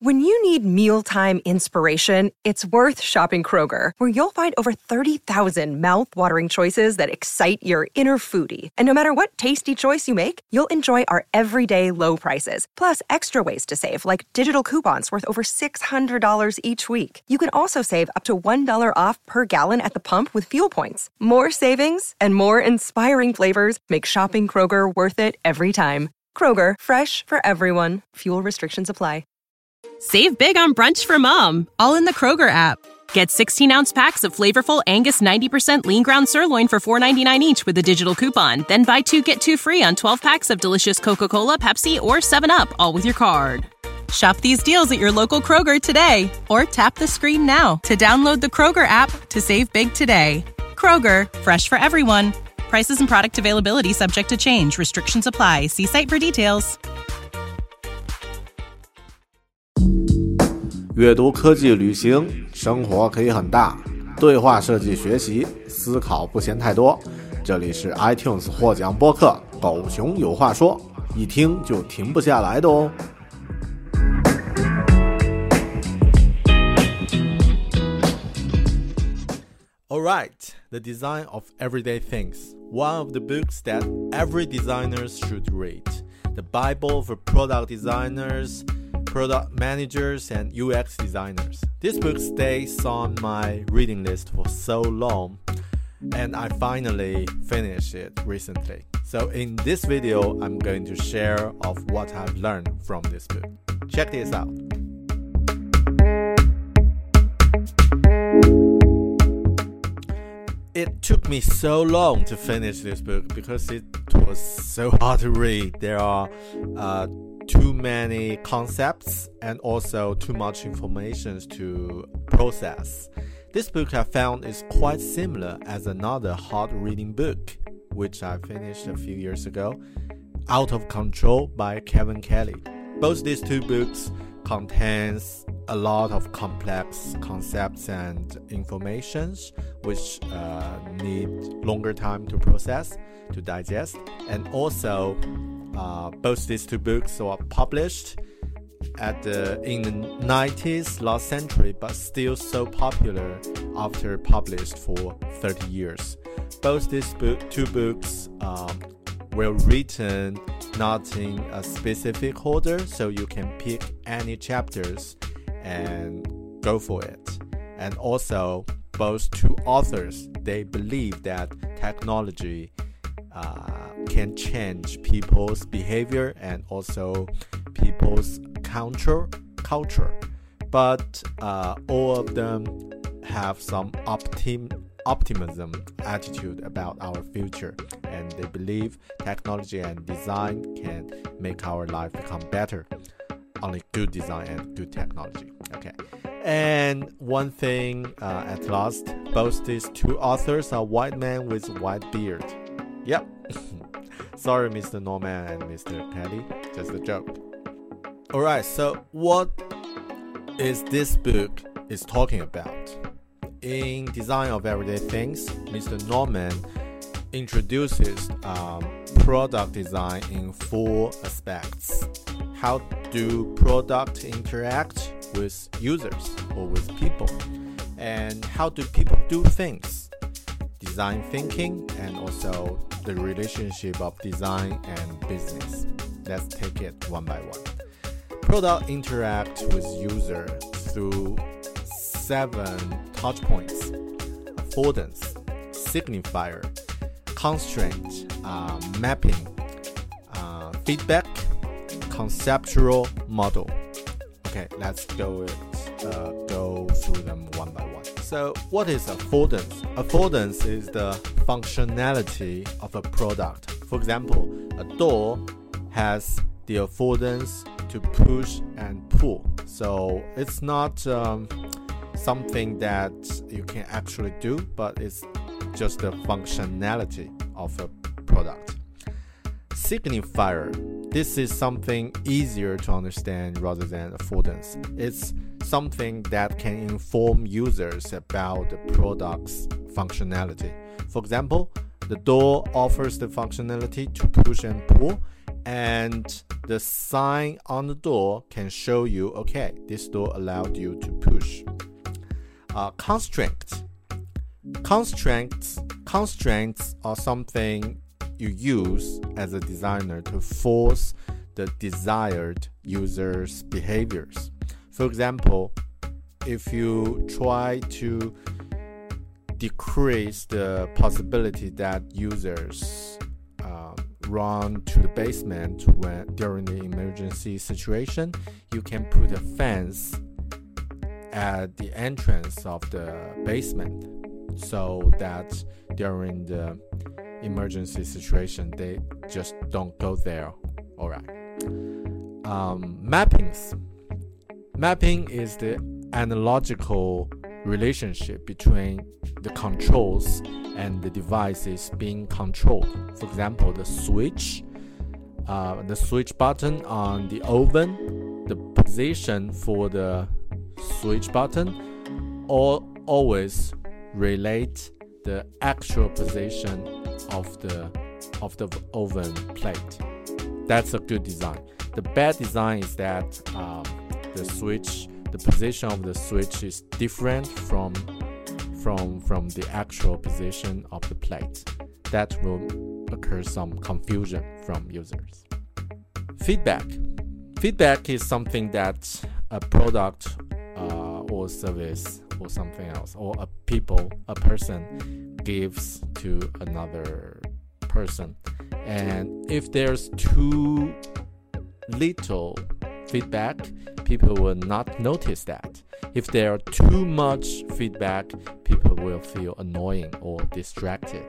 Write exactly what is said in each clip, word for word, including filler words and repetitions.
When you need mealtime inspiration, it's worth shopping Kroger, where you'll find over thirty thousand mouth-watering choices that excite your inner foodie. And no matter what tasty choice you make, you'll enjoy our everyday low prices, plus extra ways to save, like digital coupons worth over six hundred dollars each week. You can also save up to one dollar off per gallon at the pump with fuel points. More savings and more inspiring flavors make shopping Kroger worth it every time. Kroger, fresh for everyone. Fuel restrictions apply. Save big on brunch for mom, all in the Kroger app. Get sixteen-ounce packs of flavorful Angus ninety percent lean ground sirloin for four ninety-nine each with a digital coupon. Then buy two, get two free on twelve packs of delicious Coca-Cola, Pepsi, or seven up, all with your card. Shop these deals at your local Kroger today, or tap the screen now to download the Kroger app to save big today. Kroger, fresh for everyone. Prices and product availability subject to change. Restrictions apply. See site for details. 阅读、科技、旅行，生活可以很大。对话设计学习，思考不嫌太多。这里是 iTunes 获奖播客《狗熊有话说》，一听就停不下来的哦。Alright, The Design of Everyday Things. One of the books that every designer should read. The Bible for product designers, product managers, and U X designers. This book stays on my reading list for so long, and I finally finished it recently. So in this video, I'm going to share of what I've learned from this book. Check this out. It took me so long to finish this book because it was so hard to read. There are uh, too many concepts and also too much information to process. This book I found is quite similar as another hard-reading book, which I finished a few years ago, Out of Control by Kevin Kelly. Both these two books contains a lot of complex concepts and informations which uh, need longer time to process, to digest. And also, uh, both these two books were published at the, in the nineties, last century, but still so popular after published for thirty years. Both these book, two books um, were written not in a specific order, so you can pick any chapters and go for it. And also, both two authors, they believe that technology uh, can change people's behavior and also people's culture, culture. But uh, all of them have some optim optimism attitude about our future, and they believe technology and design can make our life become better. Only good design and good technology. Okay. And one thing uh, at last, both these two authors are white men with white beard. Yep. Sorry, Mister Norman and Mister Kelly. Just a joke. Alright, so what is this book is talking about? In Design of Everyday Things, Mister Norman introduces um, product design in four aspects. How do products interact with users or with people? And how do people do things? Design thinking, and also the relationship of design and business. Let's take it one by one. Product interact with user through seven touch points: affordance, signifier, constraint, uh, mapping, uh, feedback, conceptual model. Okay, let's go it, uh, go through them one by one. So, what is affordance? Affordance is the functionality of a product. For example, a door has the affordance to push and pull. So it's not um, something that you can actually do, but it's just the functionality of a product. Signifier. This is something easier to understand rather than affordance. It's something that can inform users about the product's functionality. For example, the door offers the functionality to push and pull, and the sign on the door can show you, okay, this door allowed you to push. Uh, constraints. Constraints, constraints are something you use as a designer to force the desired user's behaviors. For example, if you try to decrease the possibility that users uh, run to the basement when during the emergency situation, you can put a fence at the entrance of the basement so that during the emergency situation they just don't go there. All right. Um, mappings. Mapping is the analogical relationship between the controls and the devices being controlled. For example, the switch, uh, the switch button on the oven, the position for the switch button, all always relate the actual position of the of the oven plate. That's a good design. The bad design is that um, the switch, the position of the switch is different from from from the actual position of the plate. That will occur some confusion from users. Feedback. Feedback is something that a product uh, or service or something else, or a people, a person gives to another person. And if there's too little feedback, people will not notice that. If there are too much feedback, people will feel annoying or distracted.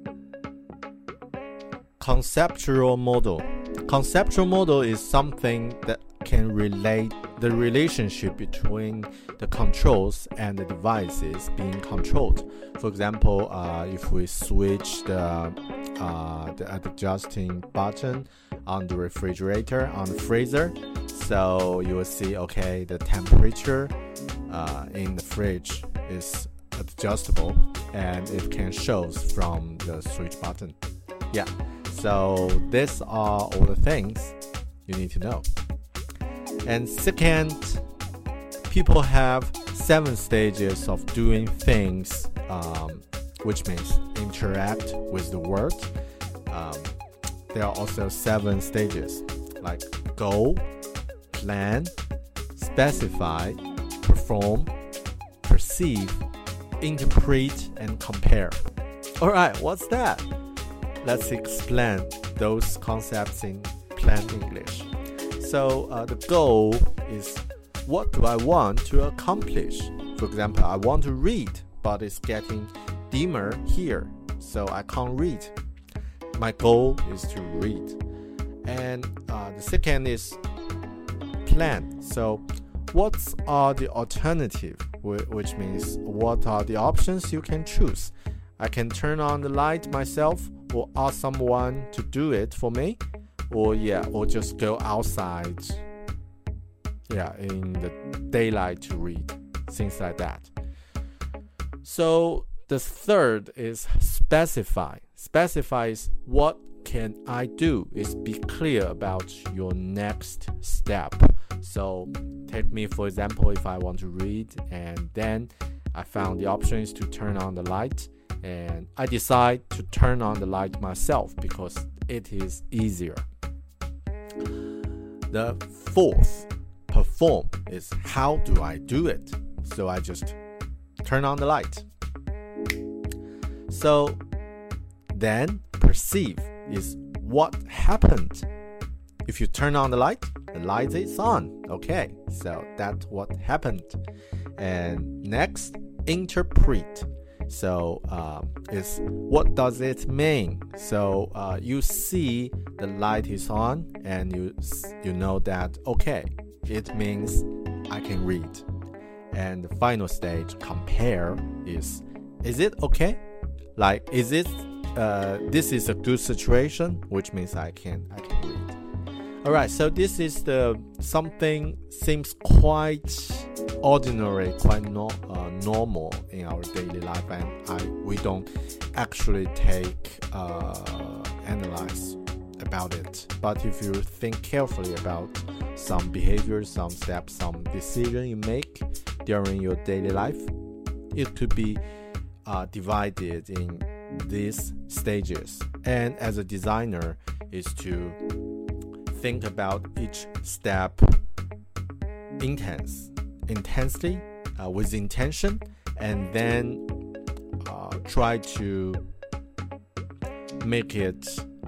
Conceptual model. Conceptual model is something that can relate the relationship between the controls and the devices being controlled. For example, uh, if we switch the, uh, the adjusting button on the refrigerator, on the freezer, so you will see, okay, the temperature uh, in the fridge is adjustable and it can show from the switch button. Yeah, so these are all the things you need to know. And second, people have seven stages of doing things, um, which means interact with the world. Um, there are also seven stages like goal, plan, specify, perform, perceive, interpret, and compare. Alright, what's that? Let's explain those concepts in plain English. So uh, the goal is, what do I want to accomplish? For example, I want to read, but it's getting dimmer here, so I can't read. My goal is to read. And uh, the second is plan. So what are the alternative, which means what are the options you can choose? I can turn on the light myself, or ask someone to do it for me, or yeah, or just go outside, yeah, in the daylight to read, things like that. So the third is specify. Specify is what can I do? Is be clear about your next step. So take me for example, if I want to read and then I found the option is to turn on the light, and I decide to turn on the light myself because it is easier. The fourth, perform, is how do I do it? So I just turn on the light. So then perceive is what happened. If you turn on the light, the light is on. Okay, so that's what happened. And next, interpret. So uh, is what does it mean? So uh, you see the light is on and you you know that, okay, it means I can read. And the final stage, compare, is is it okay? Like, is it uh, this is a good situation, which means I can I can read. All right, so this is the something seems quite ordinary, quite no, uh, normal in our daily life, and I we don't actually take uh, analyze about it. But if you think carefully about some behavior, some steps, some decision you make during your daily life, it could be uh, divided in these stages. And as a designer, is to think about each step intense, intensely, uh, with intention, and then uh, try to make it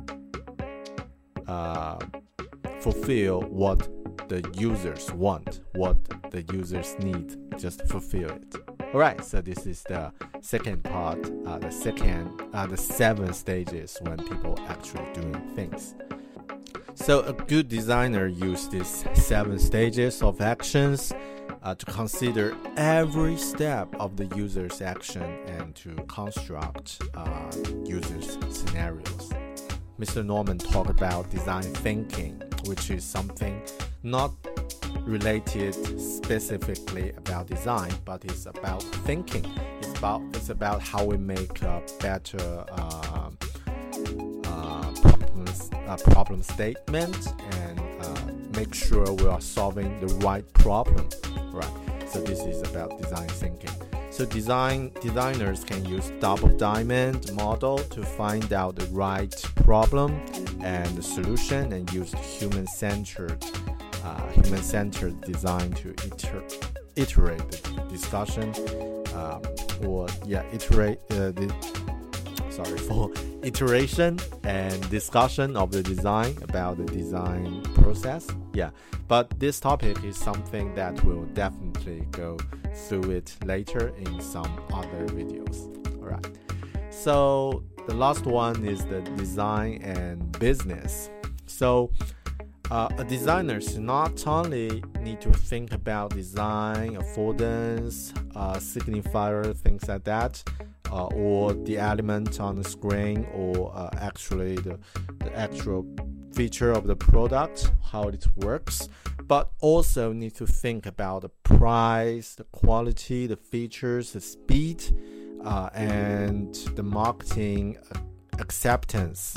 uh, fulfill what the users want, what the users need, just fulfill it. Alright, so this is the second part, uh, the second, uh, the seven stages when people actually doing things. So a good designer uses these seven stages of actions uh, to consider every step of the user's action and to construct uh, users' scenarios. Mister Norman talked about design thinking, which is something not related specifically about design, but it's about thinking. It's about it's about how we make a better uh, uh, problems, uh, problem statement and uh, make sure we are solving the right problem. Right. So this is about design thinking. So design designers can use double diamond model to find out the right problem and the solution, and use human-centered uh, human-centered design to iter iterate the discussion um, or yeah iterate uh, the sorry for iteration and discussion of the design about the design process. Yeah, but this topic is something that we'll definitely go through it later in some other videos. Alright, so the last one is the design and business. So uh, a designer not only need to think about design, affordance, uh, signifier, things like that, uh, or the element on the screen, or uh, actually the, the actual feature of the product, how it works, but also need to think about the price, the quality, the features, the speed, uh, and the marketing acceptance.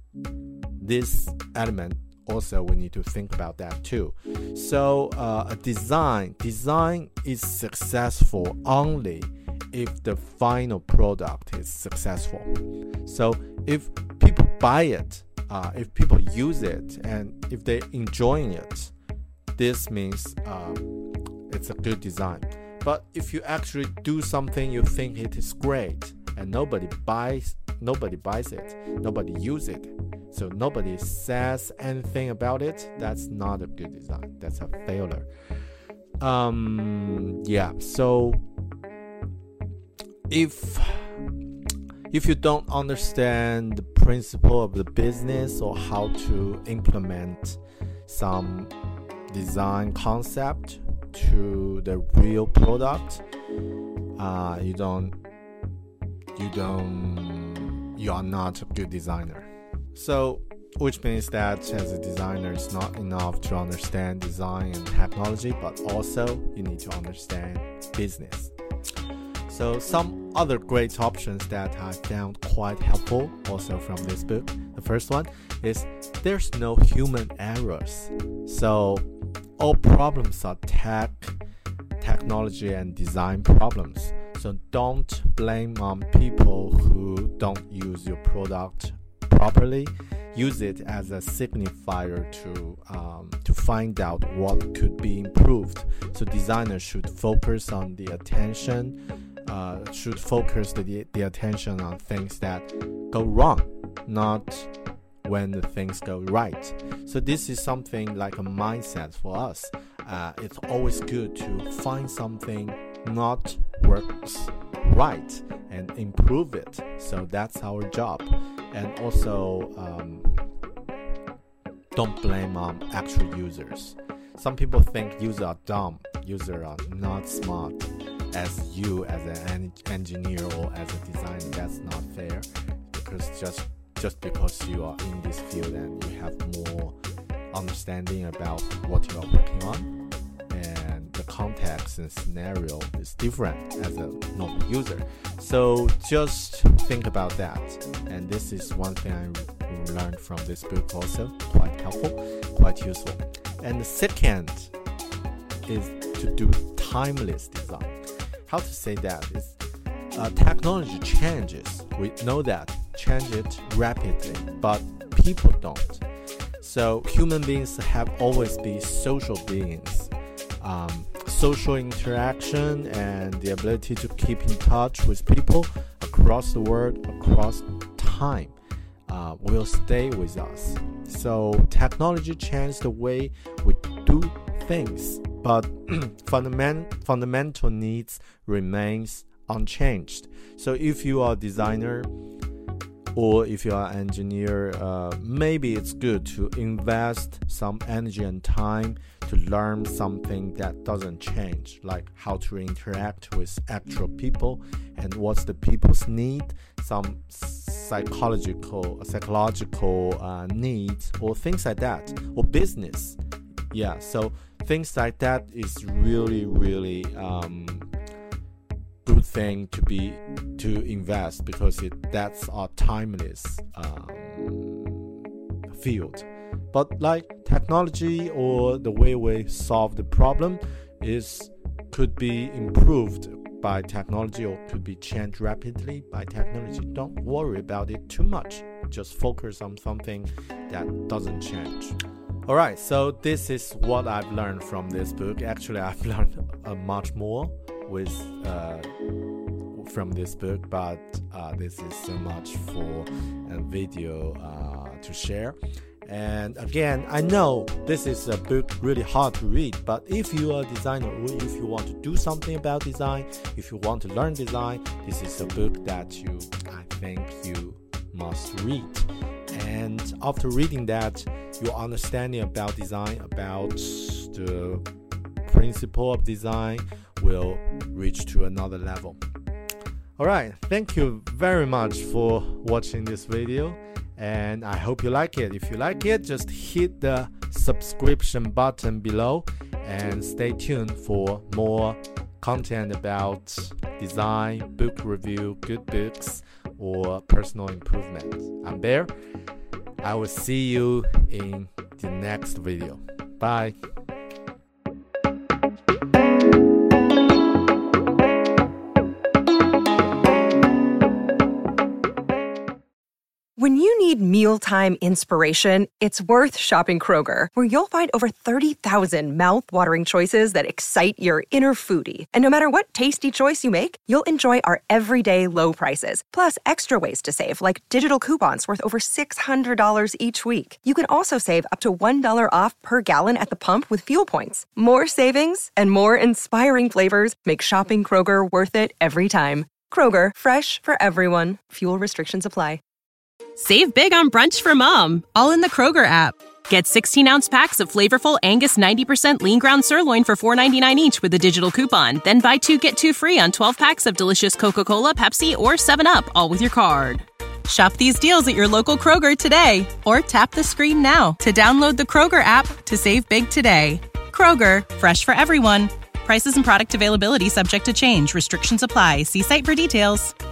This element also we need to think about that too. So uh, a design design is successful only if the final product is successful. So if people buy it, Uh, if people use it, and if they're enjoying it, this means uh, it's a good design. But if you actually do something you think it is great and nobody buys, nobody buys it, nobody uses it, so nobody says anything about it, that's not a good design. That's a failure. Um, yeah. So if If you don't understand the principle of the business or how to implement some design concept to the real product, uh, you don't, you don't, you are not a good designer. So, which means that as a designer, it's not enough to understand design and technology, but also you need to understand business. So some other great options that I found quite helpful also from this book. The first one is there's no human errors. So all problems are tech, technology and design problems. So don't blame on people who don't use your product properly. Use it as a signifier to um, to find out what could be improved. So designers should focus on the attention. Uh, should focus the, the attention on things that go wrong, not when the things go right. So this is something like a mindset for us. Uh, it's always good to find something not works right and improve it. So that's our job. And also um, don't blame on um, actual users. Some people think users are dumb, users are not smart. As you as an engineer or as a designer, that's not fair, because just just because you are in this field and you have more understanding about what you are working on, and the context and scenario is different as a normal user. So just think about that. And this is one thing I we learned from this book also. Quite helpful, quite useful. And the second is to do timeless design. How to say that? It's, uh, technology changes. We know that. Change it rapidly, but people don't. So human beings have always been social beings. Um, social interaction and the ability to keep in touch with people across the world, across time, uh, will stay with us. So technology changed the way we do things, but fundament, fundamental needs remains unchanged. So if you are a designer or if you are an engineer, uh, maybe it's good to invest some energy and time to learn something that doesn't change, like how to interact with actual people and what's the people's need, some psychological psychological uh, needs or things like that, or business. Yeah, so things like that is really, really um, good thing to be to invest, because it that's our timeless um, field. But like technology or the way we solve the problem is could be improved by technology or could be changed rapidly by technology. Don't worry about it too much. Just focus on something that doesn't change. Alright, so this is what I've learned from this book. Actually, I've learned uh, much more with uh, from this book, but uh, this is so much for a video uh, to share. And again, I know this is a book really hard to read, but if you are a designer or if you want to do something about design, if you want to learn design, this is a book that you, I think you must read. And after reading that, your understanding about design, about the principle of design will reach to another level. Alright, thank you very much for watching this video, and I hope you like it. If you like it, just hit the subscription button below and stay tuned for more content about design, book review, good books, or personal improvement. I'm Bear. I will see you in the next video. Bye. When you need mealtime inspiration, it's worth shopping Kroger, where you'll find over thirty thousand mouth-watering choices that excite your inner foodie. And no matter what tasty choice you make, you'll enjoy our everyday low prices, plus extra ways to save, like digital coupons worth over six hundred dollars each week. You can also save up to one dollar off per gallon at the pump with fuel points. More savings and more inspiring flavors make shopping Kroger worth it every time. Kroger, fresh for everyone. Fuel restrictions apply. Save big on brunch for mom, all in the Kroger app. Get sixteen-ounce packs of flavorful Angus ninety percent lean ground sirloin for four ninety-nine each with a digital coupon. Then buy two, get two free on twelve packs of delicious Coca-Cola, Pepsi, or seven up, all with your card. Shop these deals at your local Kroger today, or tap the screen now to download the Kroger app to save big today. Kroger, fresh for everyone. Prices and product availability subject to change. Restrictions apply. See site for details.